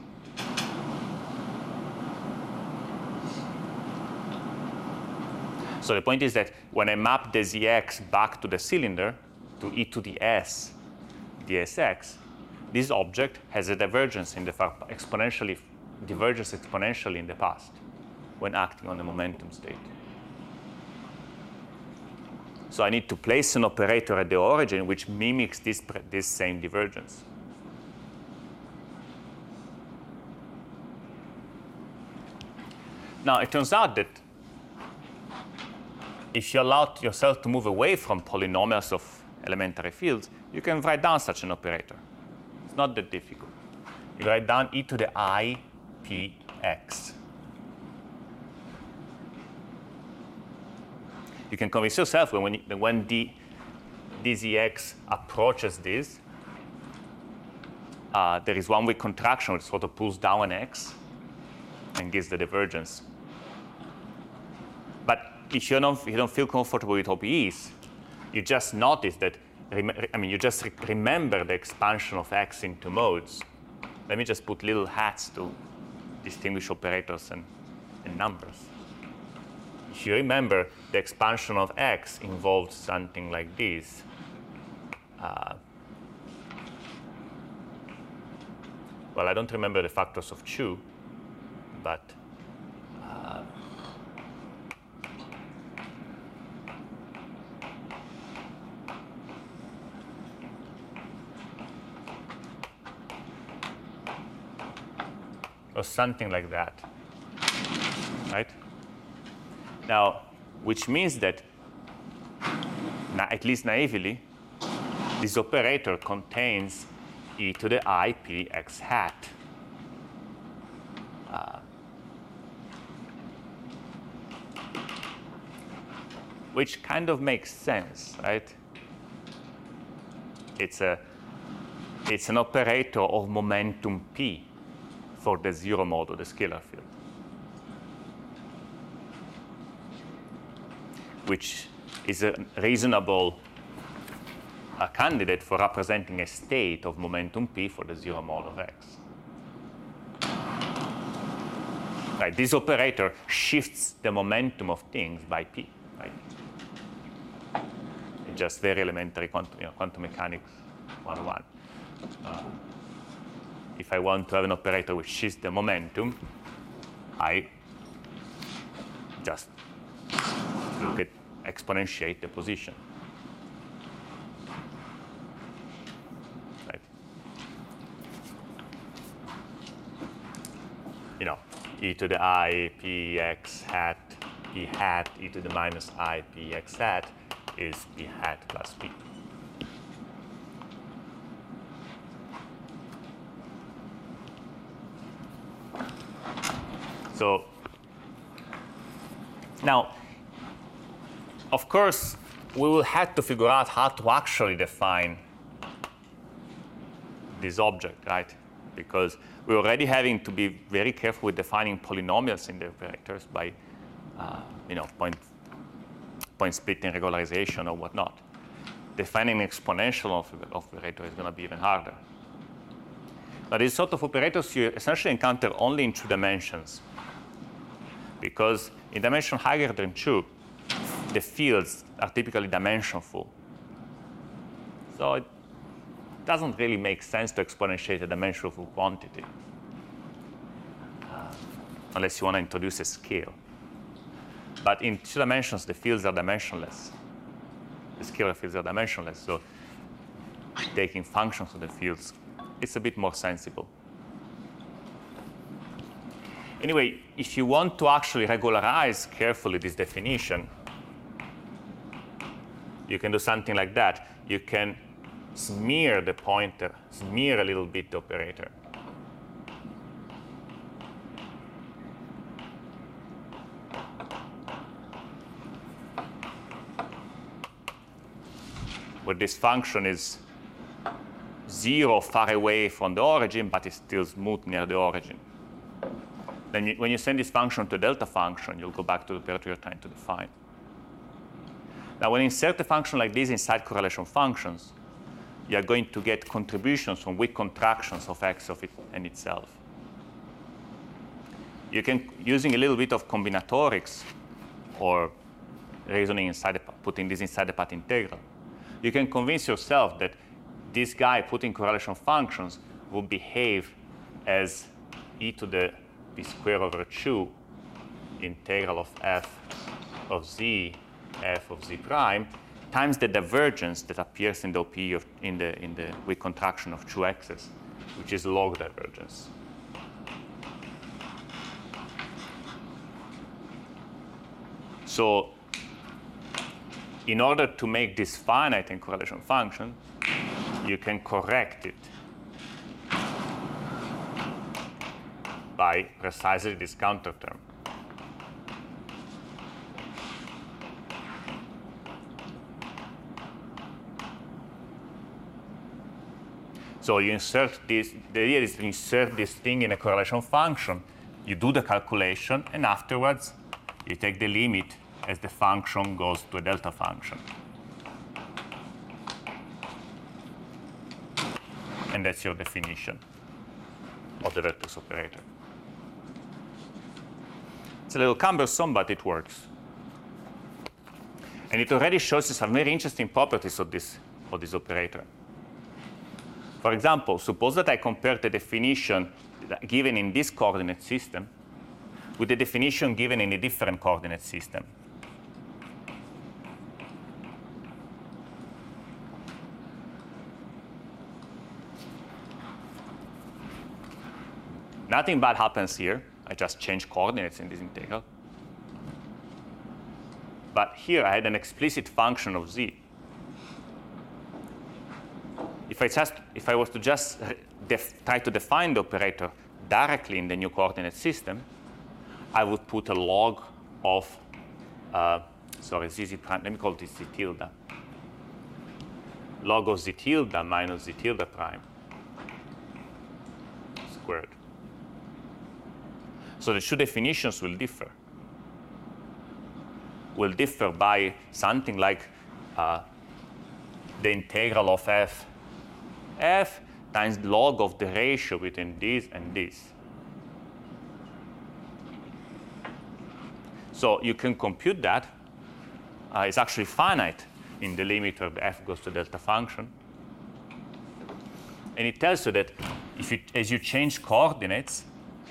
So the point is that when I map the Zx back to the cylinder, to e to the s dsx, this object has a divergence in the diverges exponentially in the past when acting on the momentum state. So I need to place an operator at the origin which mimics this same divergence. Now, it turns out that if you allow yourself to move away from polynomials of elementary fields, you can write down such an operator. It's not that difficult. You write down e to the I px. You can convince yourself when dZx approaches this, there is one-way contraction which sort of pulls down an x and gives the divergence. But if you don't feel comfortable with OPEs, you just notice that, you just remember the expansion of x into modes. Let me just put little hats to distinguish operators and numbers. If you remember, the expansion of x involved something like this. Well, I don't remember the factors of 2, but or something like that, right? Now, which means that, at least naively, this operator contains e to the I p x hat. Which kind of makes sense, right? It's an operator of momentum p for the zero mode of the scalar field, which is a reasonable candidate for representing a state of momentum p for the zero mode of x. Right, this operator shifts the momentum of things by p. Right? It's just very elementary quantum mechanics 101. If I want to have an operator which shifts the momentum, I just exponentiate the position. Right? E to the I p x hat p hat e to the minus I p x hat is p hat plus p. So now, of course, we will have to figure out how to actually define this object, right? Because we're already having to be very careful with defining polynomials in the operators by, point splitting regularization or whatnot. Defining an exponential operator is going to be even harder. But these sort of operators you essentially encounter only in 2 dimensions. Because in dimension higher than 2, the fields are typically dimensionful. So it doesn't really make sense to exponentiate a dimensionful quantity unless you want to introduce a scale. But in 2 dimensions, the fields are dimensionless. The scalar fields are dimensionless, so taking functions of the fields, it's a bit more sensible. Anyway, if you want to actually regularize carefully this definition, you can do something like that. You can smear the pointer, smear a little bit the operator. Where this function is 0 far away from the origin, but is still smooth near the origin. Then when you send this function to a delta function, you'll go back to the operator you're trying to define. Now, when you insert a function like this inside correlation functions, you are going to get contributions from weak contractions of x of it and itself. You can, using a little bit of combinatorics or reasoning inside, putting this inside the path integral, you can convince yourself that this guy putting correlation functions will behave as e to the p squared over 2 integral of f of z f of z prime times the divergence that appears in the OP of, in the weak contraction of 2x's, which is log divergence. So in order to make this finite in correlation function, you can correct it by precisely this counter term. So you insert this, the idea is to insert this thing in a correlation function. You do the calculation, and afterwards, you take the limit as the function goes to a delta function. And that's your definition of the vertex operator. It's a little cumbersome, but it works. And it already shows you some very interesting properties of this operator. For example, suppose that I compare the definition given in this coordinate system with the definition given in a different coordinate system. Nothing bad happens here. I just change coordinates in this integral. But here I had an explicit function of z. If I was to just try to define the operator directly in the new coordinate system, I would put a log of, z prime, let me call this z tilde. Log of z tilde minus z tilde prime squared. So the 2 definitions will differ. Will differ by something like the integral of f times log of the ratio between this and this. So you can compute that. It's actually finite in the limit where the f goes to delta function. And it tells you that as you change coordinates,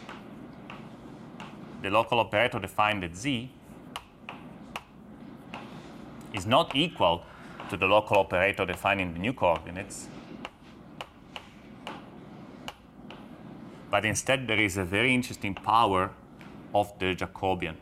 the local operator defined at z is not equal to the local operator defined in the new coordinates. But instead, there is a very interesting power of the Jacobian.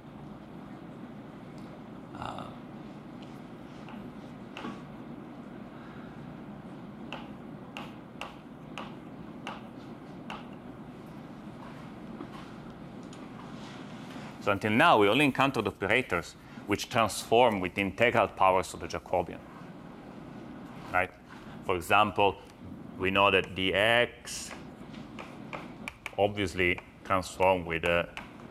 So until now, we only encountered operators which transform with integral powers of the Jacobian. Right? For example, we know that the x obviously transform with a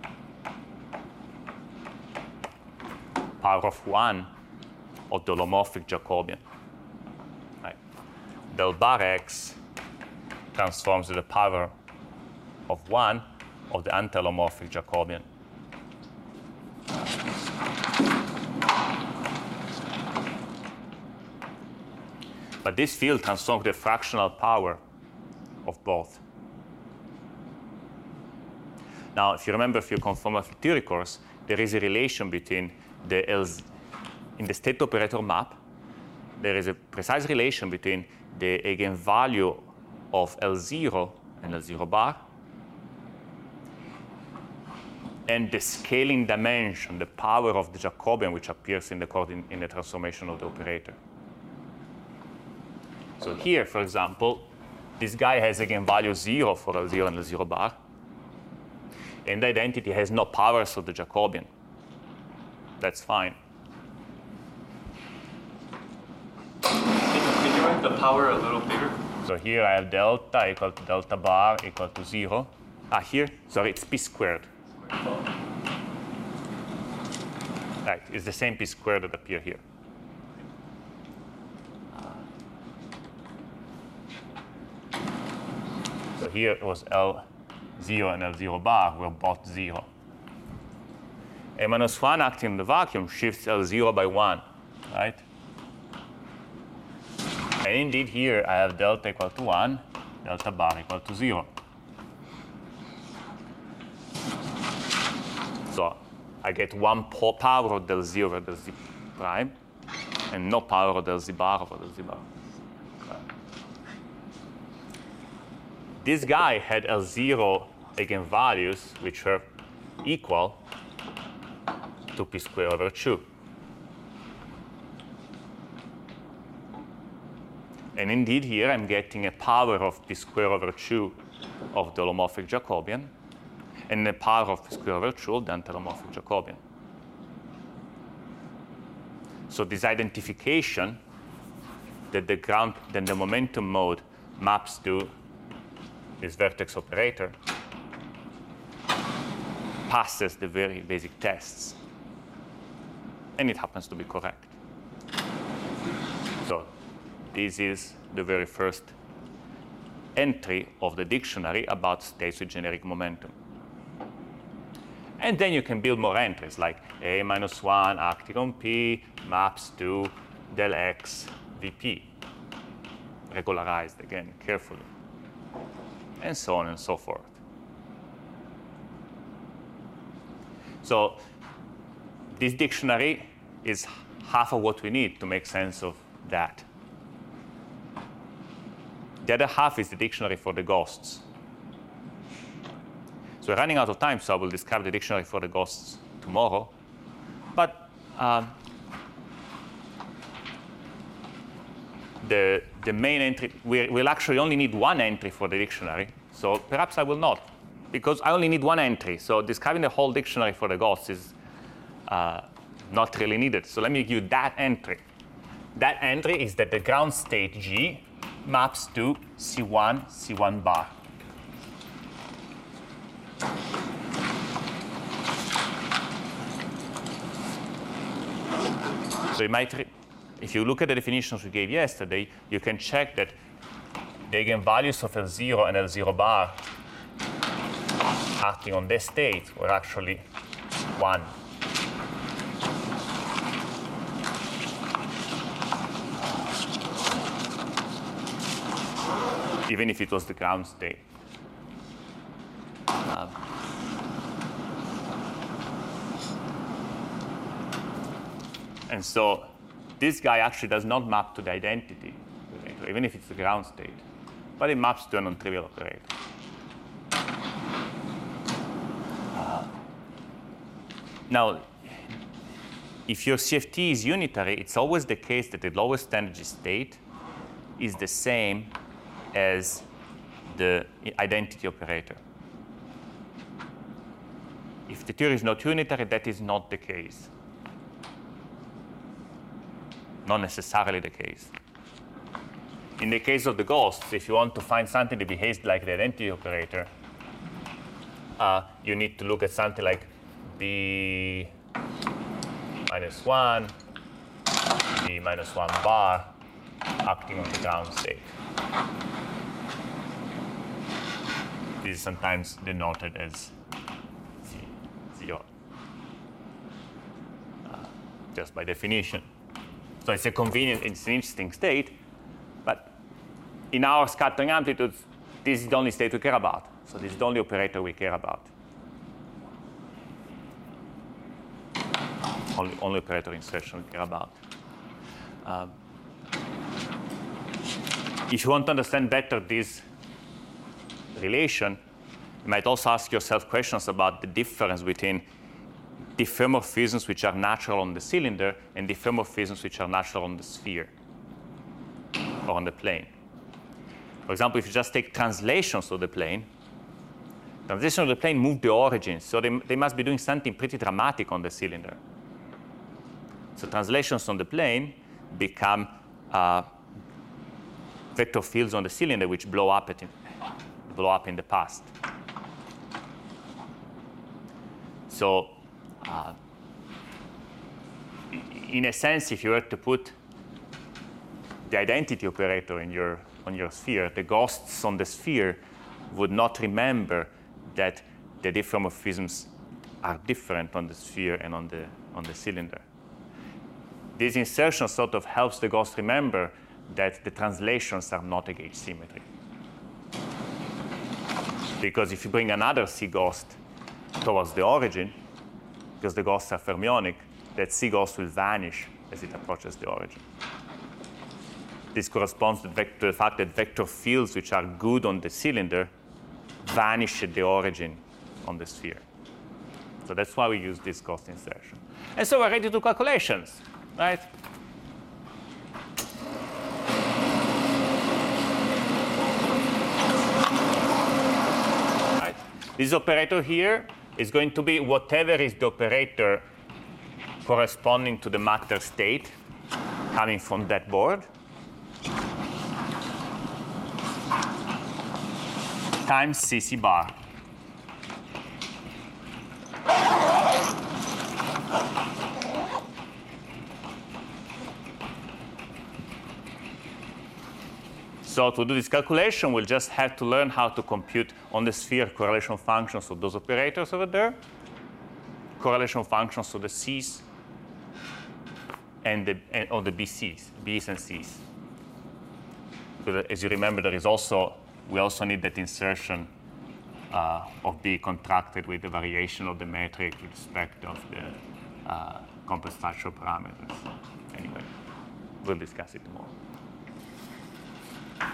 power of 1 of the holomorphic Jacobian. Right? Del bar x transforms with the power of 1 of the anti-holomorphic Jacobian. But this field transforms the fractional power of both. Now, if you remember from your conformal field theory course, there is a relation between in the state operator map, there is a precise relation between the eigenvalue of L0 and L0 bar and the scaling dimension, the power of the Jacobian, which appears in the transformation of the operator. So here, for example, this guy has eigenvalue 0 for L0 and L0 bar, and the identity has no powers of the Jacobian. That's fine. Can you write the power a little bigger? So here I have delta equal to delta bar equal to 0. Here, sorry, it's p squared. Right, it's the same p squared that appear here. So here it was L0 and L0 bar were both 0. A minus 1 acting in the vacuum shifts L0 by 1, right? And indeed here I have delta equal to 1, delta bar equal to 0. So I get one power of del z over del z prime and no power of del z bar over del z bar. This guy had L0 eigenvalues which were equal to p squared over 2. And indeed here I'm getting a power of p squared over 2 of the holomorphic Jacobian and a power of p squared over 2 of the anti-holomorphic Jacobian. So this identification that the momentum mode maps to this vertex operator passes the very basic tests. And it happens to be correct. So this is the very first entry of the dictionary about states with generic momentum. And then you can build more entries like A minus 1 acting on P maps to del X Vp, regularized again carefully, and so on and so forth. So this dictionary is half of what we need to make sense of that. The other half is the dictionary for the ghosts. So we're running out of time, so I will describe the dictionary for the ghosts tomorrow. But the main entry, we'll actually only need one entry for the dictionary. So perhaps I will not, because I only need one entry. So describing the whole dictionary for the ghosts is not really needed. So let me give you that entry. That entry is that the ground state G maps to C1, C1 bar. So you might, if you look at the definitions we gave yesterday, you can check that the eigenvalues of L0 and L0 bar acting on this state were actually 1. Even if it was the ground state. And so this guy actually does not map to the identity, even if it's the ground state, but it maps to a non-trivial operator. Now, if your CFT is unitary, it's always the case that the lowest energy state is the same as the identity operator. If the theory is not unitary, that is not the case. Not necessarily the case. In the case of the ghosts, if you want to find something that behaves like the identity operator, you need to look at something like B minus 1, B minus 1 bar acting on the ground state. This is sometimes denoted as 0, just by definition. So it's a convenient, it's an interesting state, in our scattering amplitudes, this is the only state we care about. So this is the only operator we care about. Only operator insertion we care about. If you want to understand better this relation, you might also ask yourself questions about the difference between diffeomorphisms which are natural on the cylinder and diffeomorphisms which are natural on the sphere or on the plane. For example, if you just take translations of the plane, translations of the plane move the origins, so they must be doing something pretty dramatic on the cylinder. So translations on the plane become vector fields on the cylinder which blow up in the past. So in a sense, if you were to put the identity operator on your sphere, the ghosts on the sphere would not remember that the diffeomorphisms are different on the sphere and on the cylinder. This insertion sort of helps the ghost remember that the translations are not a gauge symmetry. Because if you bring another C ghost towards the origin, because the ghosts are fermionic, that C ghost will vanish as it approaches the origin. This corresponds to the fact that vector fields which are good on the cylinder vanish at the origin on the sphere. So that's why we use this ghost insertion. And so we're ready to do calculations, right? This operator here is going to be whatever is the operator corresponding to the matter state coming from that board times CC bar. So to do this calculation, we'll just have to learn how to compute on the sphere correlation functions of those operators over there, correlation functions of the C's, and of the BC's, B's and C's. Because as you remember, we also need that insertion of B contracted with the variation of the metric with respect of the complex structural parameters. Anyway, we'll discuss it more.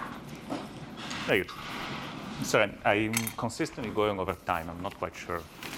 Very good. Sorry, I'm consistently going over time. I'm not quite sure